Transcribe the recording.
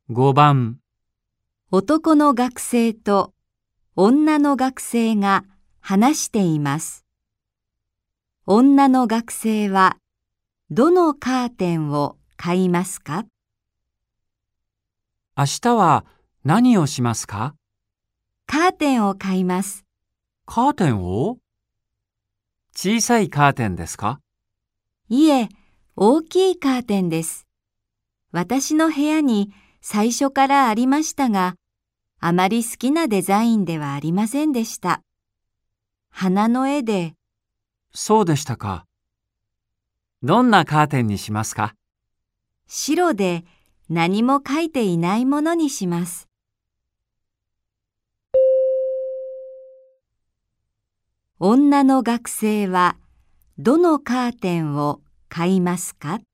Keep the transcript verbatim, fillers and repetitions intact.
ごばん、 男の学生と女の学生が話しています。女の学生はどのカーテンを買いますか？ 明日は何をしますか？ カーテンを買います。 カーテンを？小さいカーテンですか？ いえ、大きいカーテンです。私の部屋に最初からありましたが、あまり好きなデザインではありませんでした。花の絵で、 そうでしたか。どんなカーテンにしますか？ 白で何も書いていないものにします。女の学生はどのカーテンを買いますか？